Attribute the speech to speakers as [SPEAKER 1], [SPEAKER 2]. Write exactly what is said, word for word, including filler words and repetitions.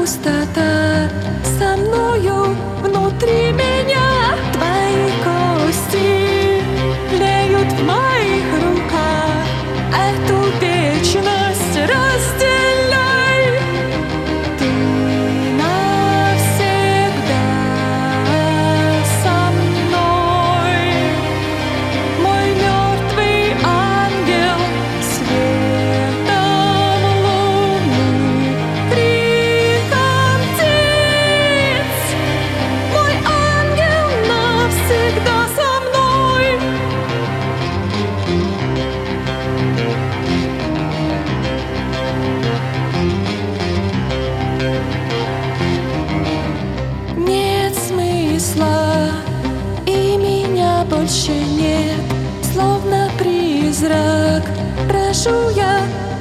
[SPEAKER 1] пустота со мною внутри меня. Твои кости тлеют в моих руках. Эту вечность разделяй. Ты навсегда со мной, мой мертвый ангел, светом луны, криком птиц. Мой ангел навсегда со мной. Нет смысла, и меня больше нет. Словно призрак брожу я